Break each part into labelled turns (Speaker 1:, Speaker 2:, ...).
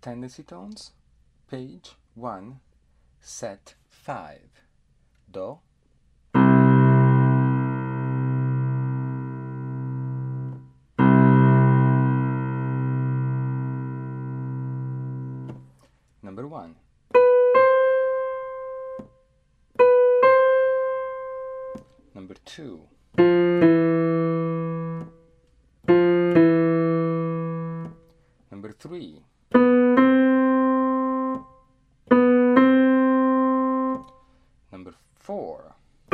Speaker 1: tendency tones, page 1, set 5. Do. Number 1. Number 2. Number 3. Number 4.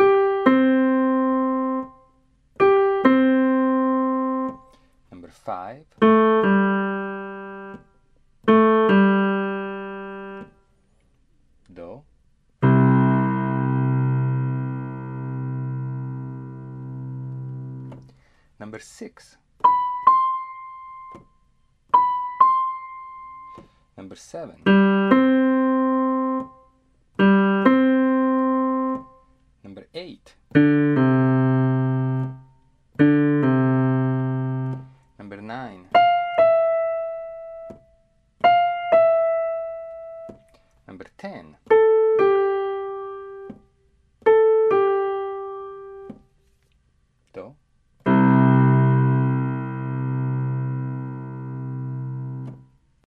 Speaker 1: Number 5. Do. Number 6. Number 7. Number 8. Number 9. Number 10. Do.